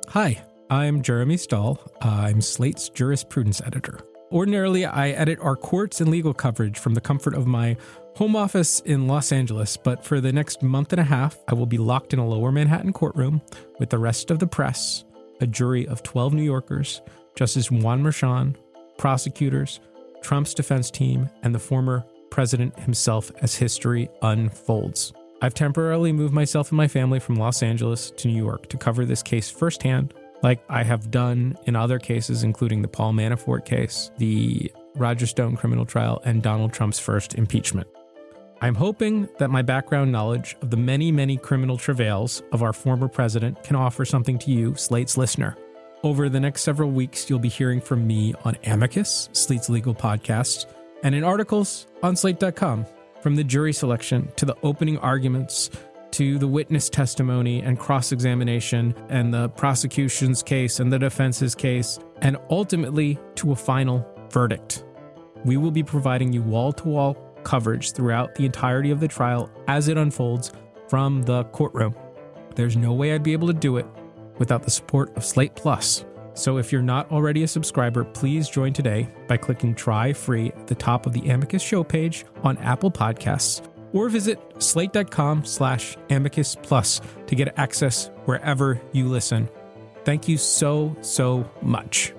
Hi, I'm Jeremy Stahl. I'm Slate's jurisprudence editor. Ordinarily, I edit our courts and legal coverage from the comfort of my home office in Los Angeles, but for the next month and a half, I will be locked in a lower Manhattan courtroom with the rest of the press, a jury of 12 New Yorkers, Justice Juan Merchan, prosecutors, Trump's defense team, and the former president himself as history unfolds. I've temporarily moved myself and my family from Los Angeles to New York to cover this case firsthand, like I have done in other cases, including the Paul Manafort case, the Roger Stone criminal trial, and Donald Trump's first impeachment. I'm hoping that my background knowledge of the many, many criminal travails of our former president can offer something to you, Slate's listener. Over the next several weeks, you'll be hearing from me on Amicus, Slate's legal podcast, and in articles on Slate.com. From the jury selection to the opening arguments to the witness testimony and cross-examination and the prosecution's case and the defense's case, and ultimately to a final verdict. We will be providing you wall-to-wall coverage throughout the entirety of the trial as it unfolds from the courtroom. There's no way I'd be able to do it without the support of Slate Plus. So if you're not already a subscriber, please join today by clicking Try Free at the top of the Amicus show page on Apple Podcasts, or visit slate.com/Amicus Plus to get access wherever you listen. Thank you so much.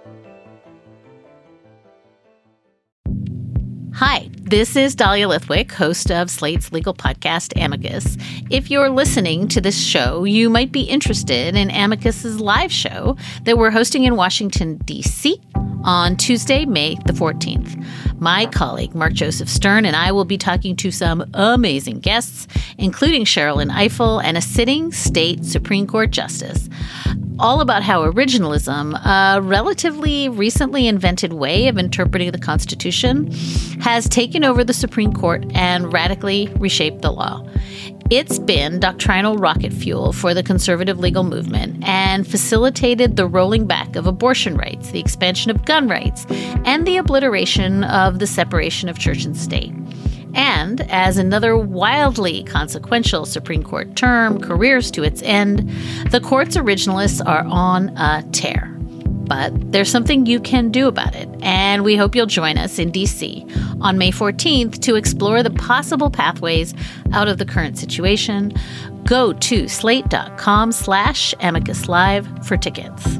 Hi, this is Dahlia Lithwick, host of Slate's legal podcast, Amicus. If you're listening to this show, you might be interested in Amicus's live show that we're hosting in Washington, D.C. on Tuesday, May the 14th. My colleague, Mark Joseph Stern, and I will be talking to some amazing guests, including Sherrilyn Ifill and a sitting state Supreme Court justice, all about how originalism, a relatively recently invented way of interpreting the Constitution, has taken over the Supreme Court and radically reshaped the law. It's been doctrinal rocket fuel for the conservative legal movement and facilitated the rolling back of abortion rights, the expansion of gun rights, and the obliteration of the separation of church and state. And as another wildly consequential Supreme Court term careers to its end, the court's originalists are on a tear. But there's something you can do about it, and we hope you'll join us in D.C. on May 14th to explore the possible pathways out of the current situation. Go to slate.com/Amicus Live for tickets.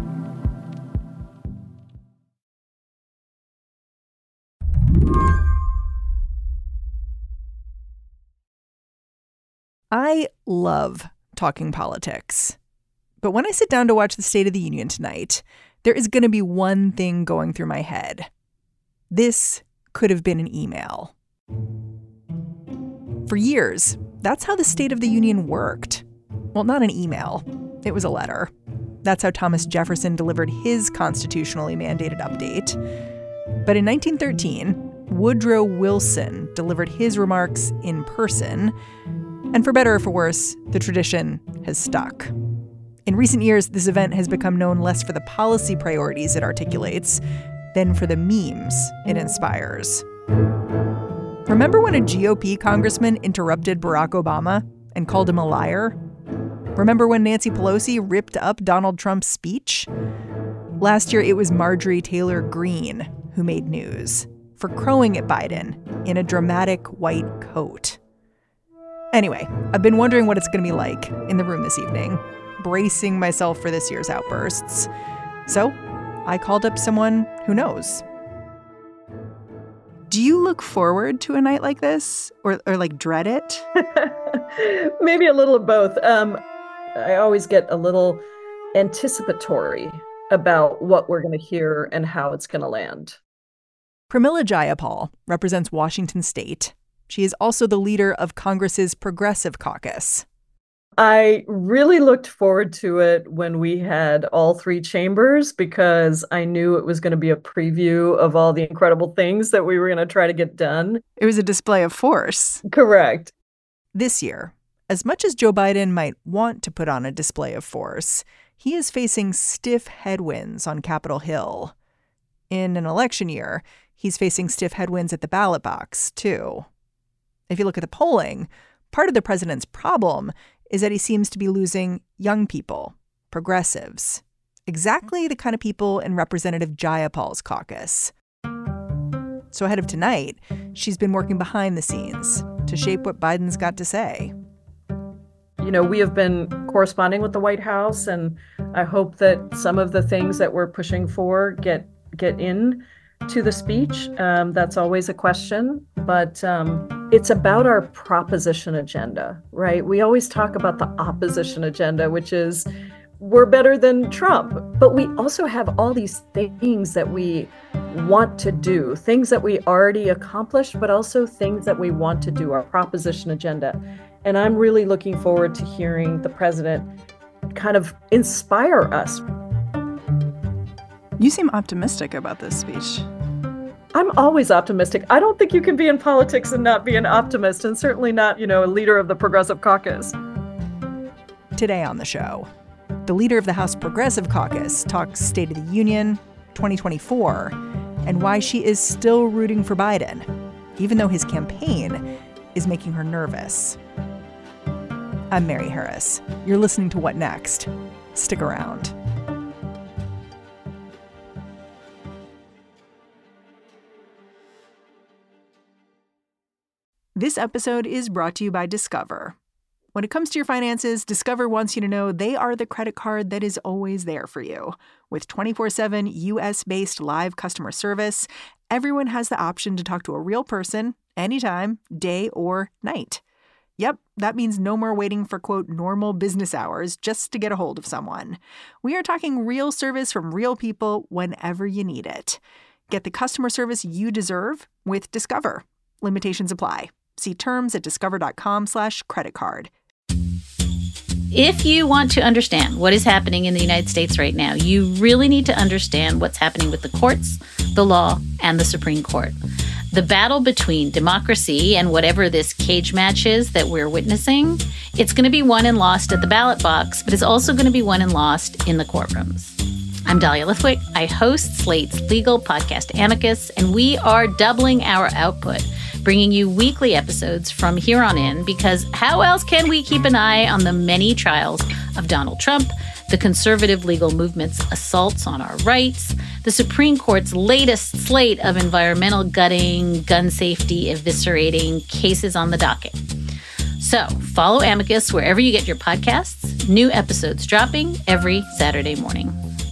I love talking politics. But when I sit down to watch the State of the Union tonight, there is going to be one thing going through my head. This could have been an email. For years, that's how the State of the Union worked. Well, not an email. It was a letter. That's how Thomas Jefferson delivered his constitutionally mandated update. But in 1913, Woodrow Wilson delivered his remarks in person. And for better or for worse, the tradition has stuck. In recent years, this event has become known less for the policy priorities it articulates than for the memes it inspires. Remember when a GOP congressman interrupted Barack Obama and called him a liar? Remember when Nancy Pelosi ripped up Donald Trump's speech? Last year, it was Marjorie Taylor Greene who made news for crowing at Biden in a dramatic white coat. Anyway, I've been wondering what it's going to be like in the room this evening, bracing myself for this year's outbursts. So I called up someone who knows. Do you look forward to a night like this or like dread it? Maybe a little of both. I always get a little anticipatory about what we're going to hear and how it's going to land. Pramila Jayapal represents Washington State. She is also the leader of Congress's Progressive Caucus. I really looked forward to it when we had all three chambers because I knew it was going to be a preview of all the incredible things that we were going to try to get done. It was a display of force. Correct. This year, as much as Joe Biden might want to put on a display of force, he is facing stiff headwinds on Capitol Hill. In an election year, he's facing stiff headwinds at the ballot box, too. If you look at the polling, part of the president's problem is that he seems to be losing young people, progressives, exactly the kind of people in Representative Jayapal's caucus. So ahead of tonight, she's been working behind the scenes to shape what Biden's got to say. You know, we have been corresponding with the White House, and I hope that some of the things that we're pushing for get in to the speech. That's always a question, but it's about our proposition agenda, right? We always talk about the opposition agenda, which is we're better than Trump, but we also have all these things that we want to do, things that we already accomplished, but also things that we want to do, our proposition agenda. And I'm really looking forward to hearing the president kind of inspire us. You seem optimistic about this speech. I'm always optimistic. I don't think you can be in politics and not be an optimist, and certainly not, a leader of the Progressive Caucus. Today on the show, the leader of the House Progressive Caucus talks State of the Union 2024 and why she is still rooting for Biden, even though his campaign is making her nervous. I'm Mary Harris. You're listening to What Next? Stick around. This episode is brought to you by Discover. When it comes to your finances, Discover wants you to know they are the credit card that is always there for you. With 24/7 U.S.-based live customer service, everyone has the option to talk to a real person anytime, day or night. Yep, that means no more waiting for, quote, normal business hours just to get a hold of someone. We are talking real service from real people whenever you need it. Get the customer service you deserve with Discover. Limitations apply. See terms at discover.com/creditcard. If you want to understand what is happening in the United States right now, you really need to understand what's happening with the courts, the law, and the Supreme Court. The battle between democracy and whatever this cage match is that we're witnessing, it's going to be won and lost at the ballot box, but it's also going to be won and lost in the courtrooms. I'm Dahlia Lithwick. I host Slate's legal podcast Amicus, and we are doubling our output, bringing you weekly episodes from here on in, because how else can we keep an eye on the many trials of Donald Trump, the conservative legal movement's assaults on our rights, the Supreme Court's latest slate of environmental gutting, gun safety eviscerating cases on the docket. So follow Amicus wherever you get your podcasts. New episodes dropping every Saturday morning.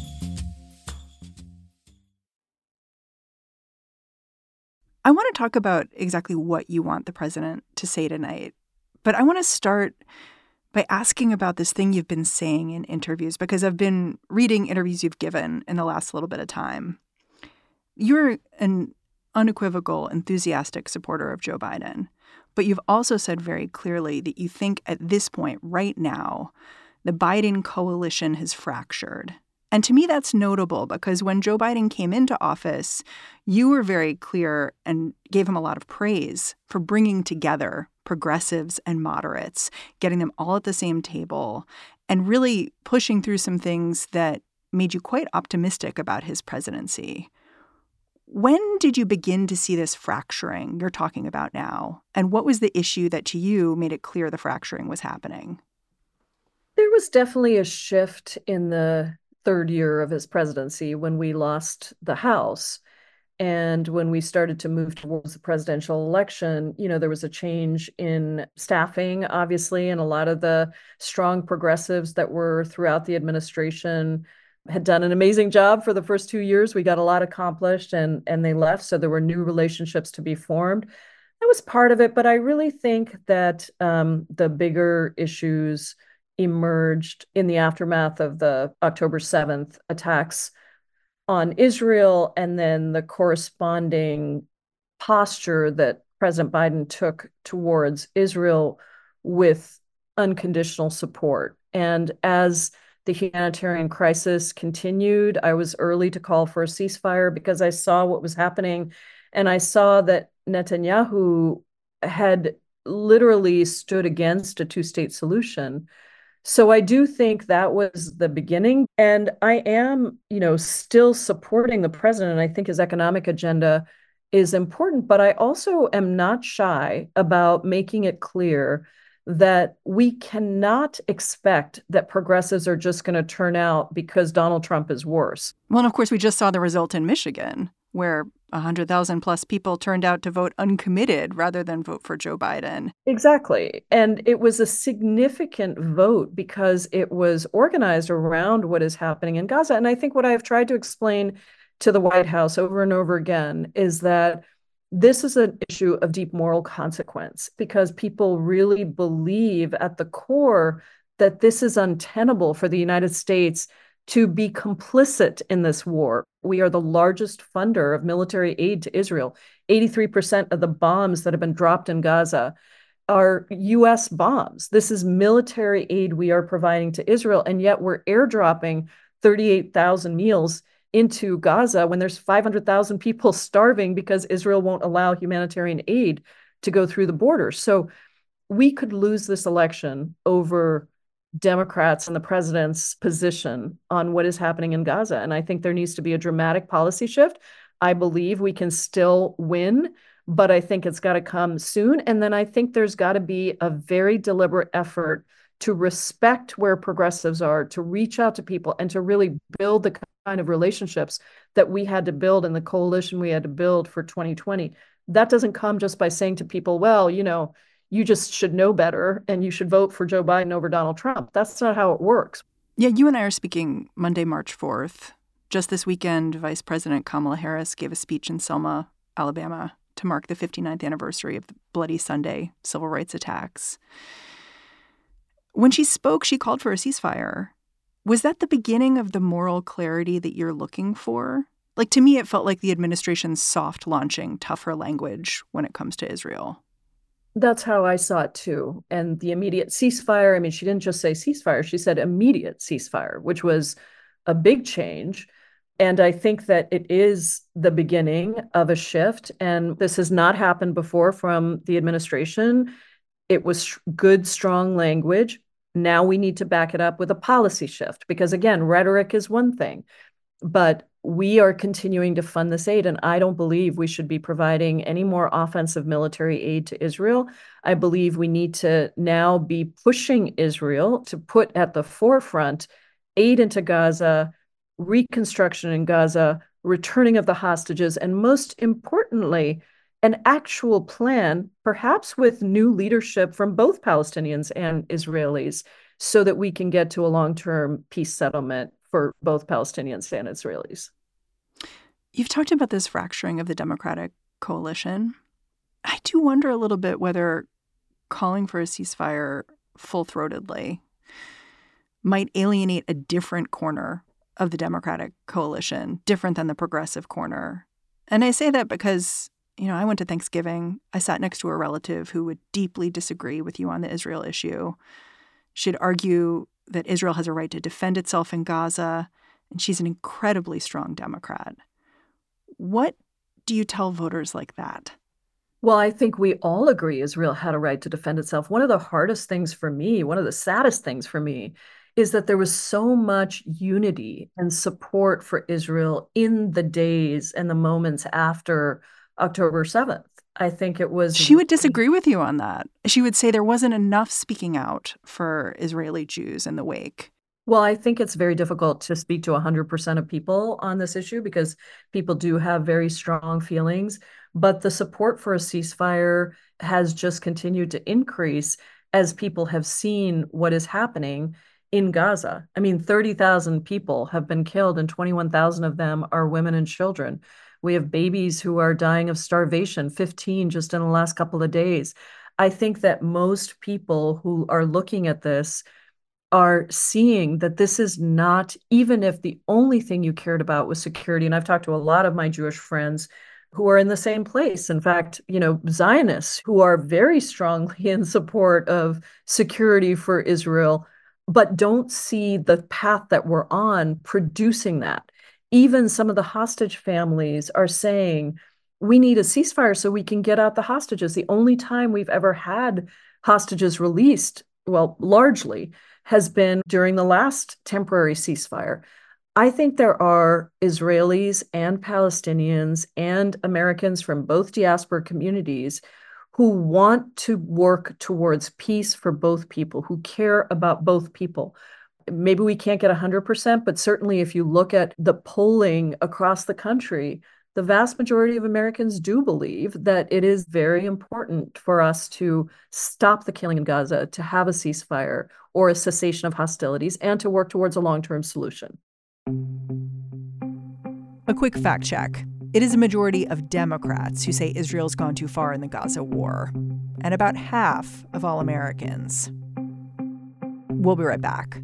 I want to talk about exactly what you want the president to say tonight, but I want to start by asking about this thing you've been saying in interviews, because I've been reading interviews you've given in the last little bit of time. You're an unequivocal, enthusiastic supporter of Joe Biden, but you've also said very clearly that you think at this point, right now, the Biden coalition has fractured. And to me, that's notable because when Joe Biden came into office, you were very clear and gave him a lot of praise for bringing together progressives and moderates, getting them all at the same table, and really pushing through some things that made you quite optimistic about his presidency. When did you begin to see this fracturing you're talking about now? And what was the issue that to you made it clear the fracturing was happening? There was definitely a shift in the third year of his presidency when we lost the House. And when we started to move towards the presidential election, there was a change in staffing, obviously, and a lot of the strong progressives that were throughout the administration had done an amazing job for the first 2 years. We got a lot accomplished and they left. So there were new relationships to be formed. That was part of it. But I really think that the bigger issues emerged in the aftermath of the October 7th attacks on Israel, and then the corresponding posture that President Biden took towards Israel with unconditional support. And as the humanitarian crisis continued, I was early to call for a ceasefire because I saw what was happening, and I saw that Netanyahu had literally stood against a two-state solution. So I do think that was the beginning. And I am, still supporting the president. I think his economic agenda is important, but I also am not shy about making it clear that we cannot expect that progressives are just going to turn out because Donald Trump is worse. Well, and of course, we just saw the result in Michigan, where 100,000 plus people turned out to vote uncommitted rather than vote for Joe Biden. Exactly. And it was a significant vote because it was organized around what is happening in Gaza. And I think what I've tried to explain to the White House over and over again is that this is an issue of deep moral consequence because people really believe at the core that this is untenable for the United States to be complicit in this war. We are the largest funder of military aid to Israel. 83% of the bombs that have been dropped in Gaza are U.S. bombs. This is military aid we are providing to Israel, and yet we're airdropping 38,000 meals into Gaza when there's 500,000 people starving because Israel won't allow humanitarian aid to go through the border. So we could lose this election over Democrats and the president's position on what is happening in Gaza. And I think there needs to be a dramatic policy shift. I believe we can still win, but I think it's got to come soon. And then I think there's got to be a very deliberate effort to respect where progressives are, to reach out to people and to really build the kind of relationships that we had to build in the coalition we had to build for 2020. That doesn't come just by saying to people, well, you just should know better and you should vote for Joe Biden over Donald Trump. That's not how it works. Yeah, you and I are speaking Monday, March 4th. Just this weekend, Vice President Kamala Harris gave a speech in Selma, Alabama, to mark the 59th anniversary of the Bloody Sunday civil rights attacks. When she spoke, she called for a ceasefire. Was that the beginning of the moral clarity that you're looking for? Like, to me, it felt like the administration's soft launching tougher language when it comes to Israel. That's how I saw it, too. And the immediate ceasefire, I mean, she didn't just say ceasefire, she said immediate ceasefire, which was a big change. And I think that it is the beginning of a shift. And this has not happened before from the administration. It was good, strong language. Now we need to back it up with a policy shift because, again, rhetoric is one thing, but we are continuing to fund this aid. And I don't believe we should be providing any more offensive military aid to Israel. I believe we need to now be pushing Israel to put at the forefront aid into Gaza, reconstruction in Gaza, returning of the hostages, and most importantly, an actual plan, perhaps with new leadership from both Palestinians and Israelis, so that we can get to a long-term peace settlement for both Palestinians and Israelis. You've talked about this fracturing of the Democratic coalition. I do wonder a little bit whether calling for a ceasefire full-throatedly might alienate a different corner of the Democratic coalition, different than the progressive corner. And I say that because, I went to Thanksgiving. I sat next to a relative who would deeply disagree with you on the Israel issue. She'd argue that Israel has a right to defend itself in Gaza, and she's an incredibly strong Democrat. What do you tell voters like that? Well, I think we all agree Israel had a right to defend itself. One of the hardest things for me, one of the saddest things for me, is that there was so much unity and support for Israel in the days and the moments after October 7th. I think it was... She would disagree with you on that. She would say there wasn't enough speaking out for Israeli Jews in the wake. Well, I think it's very difficult to speak to 100% of people on this issue because people do have very strong feelings. But the support for a ceasefire has just continued to increase as people have seen what is happening in Gaza. I mean, 30,000 people have been killed and 21,000 of them are women and children. We have babies who are dying of starvation, 15 just in the last couple of days. I think that most people who are looking at this are seeing that this is not, even if the only thing you cared about was security. And I've talked to a lot of my Jewish friends who are in the same place. In fact, Zionists who are very strongly in support of security for Israel, but don't see the path that we're on producing that. Even some of the hostage families are saying, we need a ceasefire so we can get out the hostages. The only time we've ever had hostages released, well, largely, has been during the last temporary ceasefire. I think there are Israelis and Palestinians and Americans from both diaspora communities who want to work towards peace for both people, who care about both people. Maybe we can't get 100%, but certainly if you look at the polling across the country, the vast majority of Americans do believe that it is very important for us to stop the killing in Gaza, to have a ceasefire or a cessation of hostilities, and to work towards a long-term solution. A quick fact check. It is a majority of Democrats who say Israel's gone too far in the Gaza war, and about half of all Americans. We'll be right back.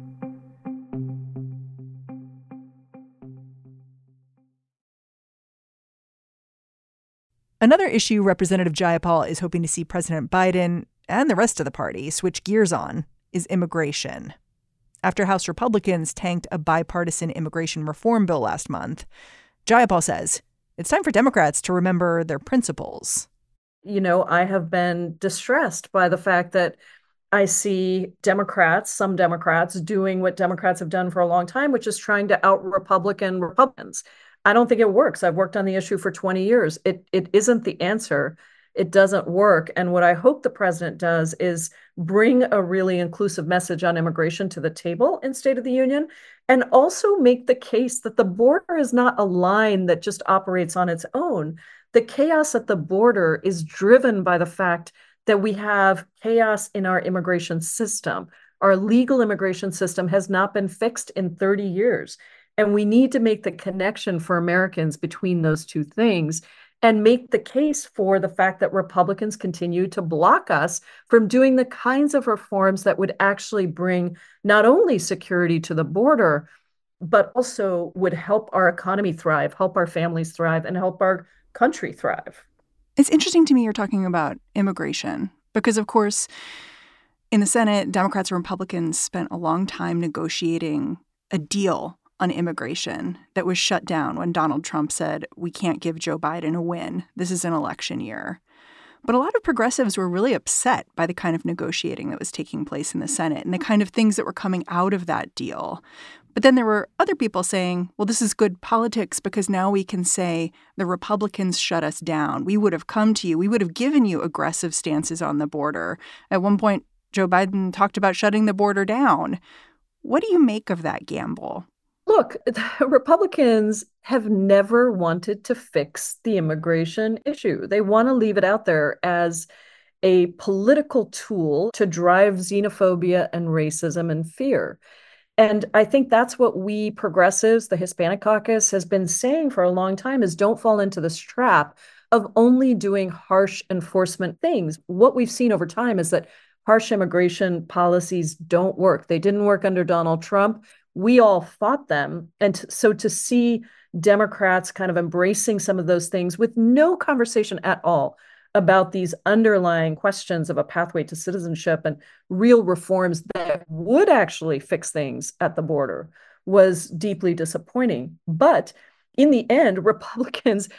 Another issue Representative Jayapal is hoping to see President Biden and the rest of the party switch gears on is immigration. After House Republicans tanked a bipartisan immigration reform bill last month, Jayapal says it's time for Democrats to remember their principles. You know, I have been distressed by the fact that I see Democrats, some Democrats, doing what Democrats have done for a long time, which is trying to out-Republican Republicans. I don't think it works. I've worked on the issue for 20 years. It isn't the answer. It doesn't work. And what I hope the president does is bring a really inclusive message on immigration to the table in State of the Union, and also make the case that the border is not a line that just operates on its own. The chaos at the border is driven by the fact that we have chaos in our immigration system. Our legal immigration system has not been fixed in 30 years. And we need to make the connection for Americans between those two things and make the case for the fact that Republicans continue to block us from doing the kinds of reforms that would actually bring not only security to the border, but also would help our economy thrive, help our families thrive, and help our country thrive. It's interesting to me you're talking about immigration because, of course, in the Senate, Democrats and Republicans spent a long time negotiating a deal on immigration that was shut down when Donald Trump said, we can't give Joe Biden a win. This is an election year. But a lot of progressives were really upset by the kind of negotiating that was taking place in the Senate and the kind of things that were coming out of that deal. But then there were other people saying, well, this is good politics because now we can say the Republicans shut us down. We would have come to you. We would have given you aggressive stances on the border. At one point, Joe Biden talked about shutting the border down. What do you make of that gamble? Look, the Republicans have never wanted to fix the immigration issue. They want to leave it out there as a political tool to drive xenophobia and racism and fear. And I think that's what we progressives, the Hispanic caucus, has been saying for a long time is don't fall into this trap of only doing harsh enforcement things. What we've seen over time is that harsh immigration policies don't work. They didn't work under Donald Trump. We all fought them. And so to see Democrats kind of embracing some of those things with no conversation at all about these underlying questions of a pathway to citizenship and real reforms that would actually fix things at the border was deeply disappointing. But in the end, Republicans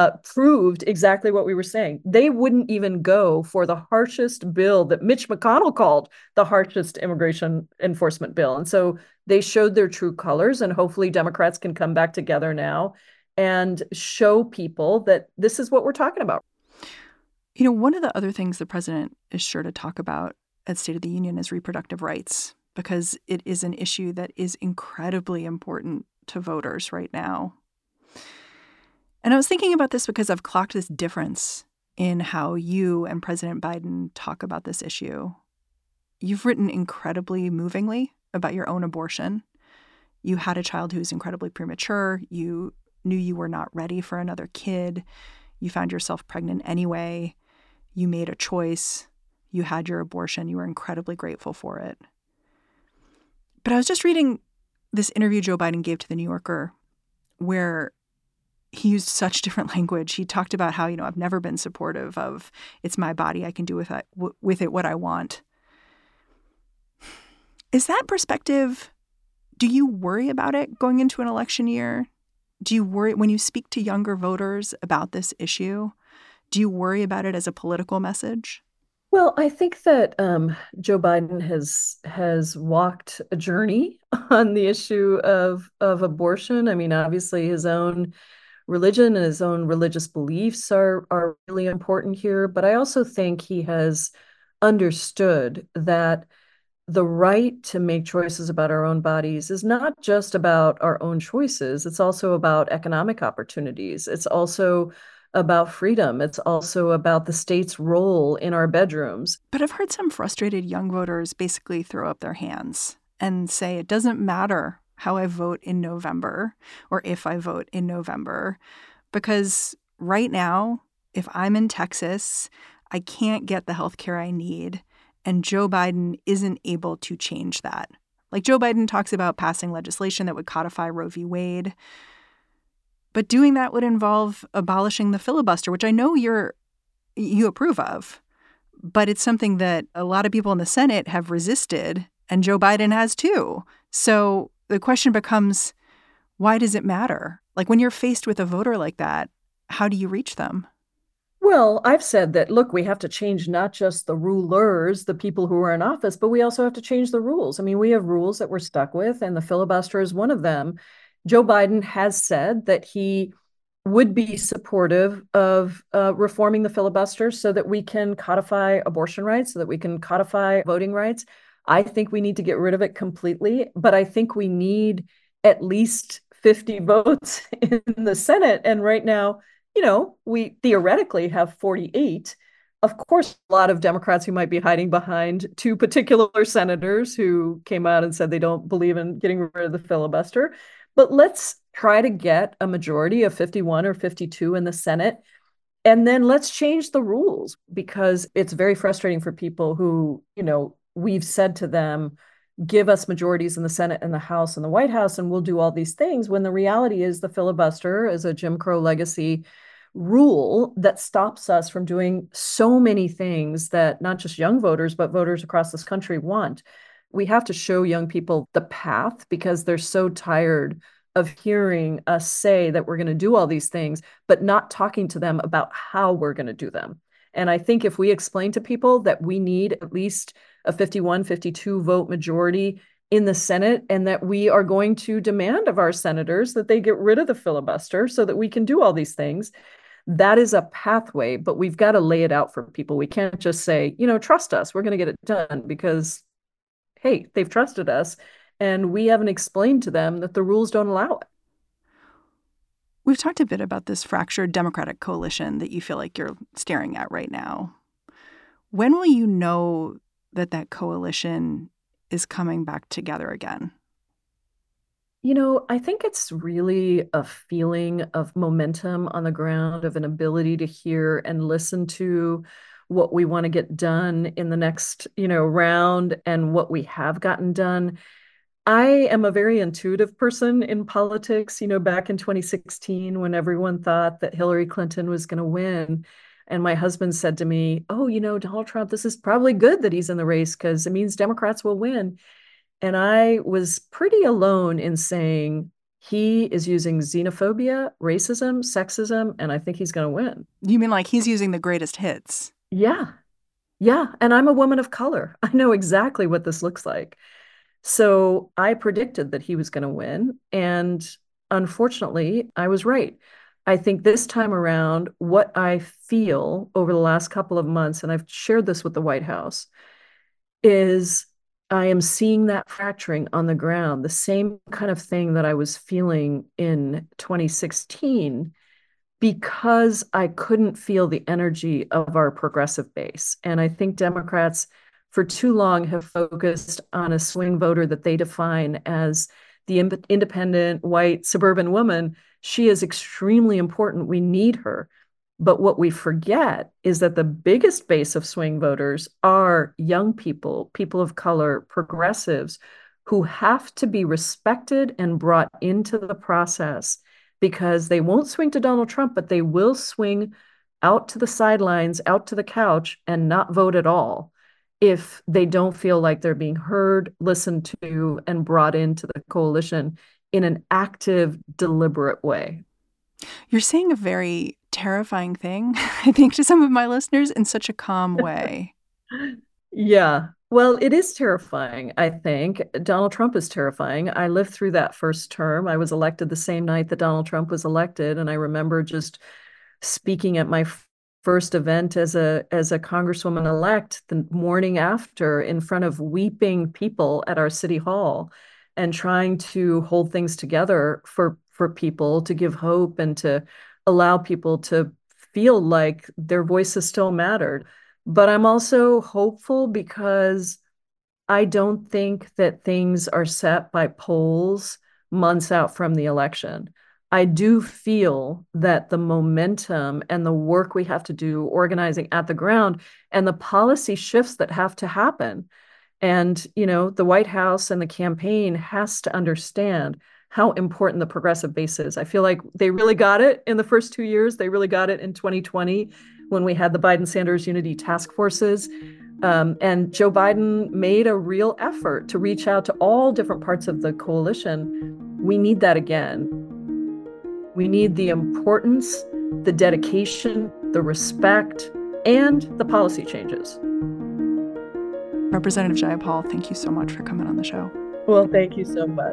proved exactly what we were saying. They wouldn't even go for the harshest bill that Mitch McConnell called the harshest immigration enforcement bill. And so they showed their true colors, and hopefully Democrats can come back together now and show people that this is what we're talking about. You know, one of the other things the president is sure to talk about at State of the Union is reproductive rights, because it is an issue that is incredibly important to voters right now. And I was thinking about this because I've clocked this difference in how you and President Biden talk about this issue. You've written incredibly movingly about your own abortion. You had a child who was incredibly premature. You knew you were not ready for another kid. You found yourself pregnant anyway. You made a choice. You had your abortion. You were incredibly grateful for it. But I was just reading this interview Joe Biden gave to The New Yorker where he used such different language. He talked about how, I've never been supportive of it's my body. I can do with it what I want. Is that perspective, do you worry about it going into an election year? Do you worry when you speak to younger voters about this issue? Do you worry about it as a political message? Well, I think that Joe Biden has walked a journey on the issue of abortion. I mean, obviously his own religion and his own religious beliefs are really important here. But I also think he has understood that the right to make choices about our own bodies is not just about our own choices. It's also about economic opportunities. It's also about freedom. It's also about the state's role in our bedrooms. But I've heard some frustrated young voters basically throw up their hands and say it doesn't matter how I vote in November or if I vote in November, because right now, if I'm in Texas, I can't get the health care I need. And Joe Biden isn't able to change that. Like, Joe Biden talks about passing legislation that would codify Roe v. Wade. But doing that would involve abolishing the filibuster, which I know you approve of. But it's something that a lot of people in the Senate have resisted, and Joe Biden has too. So the question becomes, why does it matter? Like, when you're faced with a voter like that, how do you reach them? Well, I've said that, look, we have to change not just the rulers, the people who are in office, but we also have to change the rules. I mean, we have rules that we're stuck with, and the filibuster is one of them. Joe Biden has said that he would be supportive of reforming the filibuster so that we can codify abortion rights, so that we can codify voting rights. I think we need to get rid of it completely, but I think we need at least 50 votes in the Senate. And right now, we theoretically have 48. Of course, a lot of Democrats who might be hiding behind two particular senators who came out and said they don't believe in getting rid of the filibuster. But let's try to get a majority of 51 or 52 in the Senate. And then let's change the rules, because it's very frustrating for people who, we've said to them, give us majorities in the Senate and the House and the White House, and we'll do all these things, when the reality is the filibuster is a Jim Crow legacy rule that stops us from doing so many things that not just young voters, but voters across this country want. We have to show young people the path, because they're so tired of hearing us say that we're going to do all these things, but not talking to them about how we're going to do them. And I think if we explain to people that we need at least a 51, 52 vote majority in the Senate, and that we are going to demand of our senators that they get rid of the filibuster so that we can do all these things, that is a pathway, but we've got to lay it out for people. We can't just say, trust us, we're going to get it done, because, hey, they've trusted us and we haven't explained to them that the rules don't allow it. We've talked a bit about this fractured Democratic coalition that you feel like you're staring at right now. When will you know that coalition is coming back together again? I think it's really a feeling of momentum on the ground, of an ability to hear and listen to what we want to get done in the next, round, and what we have gotten done. I am a very intuitive person in politics. Back in 2016, when everyone thought that Hillary Clinton was going to win, and my husband said to me, oh, Donald Trump, this is probably good that he's in the race, because it means Democrats will win. And I was pretty alone in saying he is using xenophobia, racism, sexism, and I think he's going to win. You mean like he's using the greatest hits? Yeah. Yeah. And I'm a woman of color. I know exactly what this looks like. So I predicted that he was going to win. And unfortunately, I was right. I think this time around, what I feel over the last couple of months, and I've shared this with the White House, is I am seeing that fracturing on the ground, the same kind of thing that I was feeling in 2016, because I couldn't feel the energy of our progressive base. And I think Democrats for too long have focused on a swing voter that they define as the independent, white, suburban woman. She is extremely important. We need her. But what we forget is that the biggest base of swing voters are young people, people of color, progressives, who have to be respected and brought into the process, because they won't swing to Donald Trump, but they will swing out to the sidelines, out to the couch, and not vote at all if they don't feel like they're being heard, listened to, and brought into the coalition in an active, deliberate way. You're saying a very terrifying thing, I think, to some of my listeners in such a calm way. Yeah. Well, it is terrifying, I think. Donald Trump is terrifying. I lived through that first term. I was elected the same night that Donald Trump was elected, and I remember just speaking at my first event as a congresswoman-elect the morning after in front of weeping people at our city hall and trying to hold things together for people, to give hope and to allow people to feel like their voices still mattered. But I'm also hopeful because I don't think that things are set by polls months out from the election. I do feel that the momentum and the work we have to do organizing at the ground and the policy shifts that have to happen. And, the White House and the campaign has to understand how important the progressive base is. I feel like they really got it in the first 2 years. They really got it in 2020 when we had the Biden-Sanders unity task forces. And Joe Biden made a real effort to reach out to all different parts of the coalition. We need that again. We need the importance, the dedication, the respect, and the policy changes. Representative Jayapal, thank you so much for coming on the show. Well, thank you so much.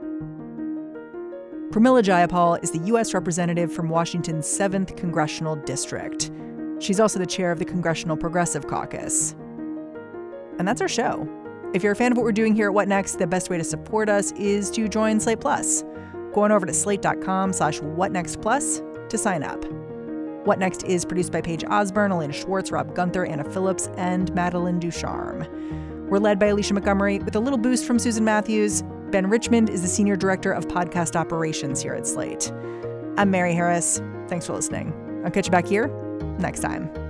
Pramila Jayapal is the U.S. representative from Washington's 7th Congressional District. She's also the chair of the Congressional Progressive Caucus. And that's our show. If you're a fan of what we're doing here at What Next, the best way to support us is to join Slate Plus. Go on over to slate.com/whatnextplus to sign up. What Next is produced by Paige Osborne, Elena Schwartz, Rob Gunther, Anna Phillips, and Madeline Ducharme. We're led by Alicia Montgomery with a little boost from Susan Matthews. Ben Richmond is the Senior Director of Podcast Operations here at Slate. I'm Mary Harris. Thanks for listening. I'll catch you back here next time.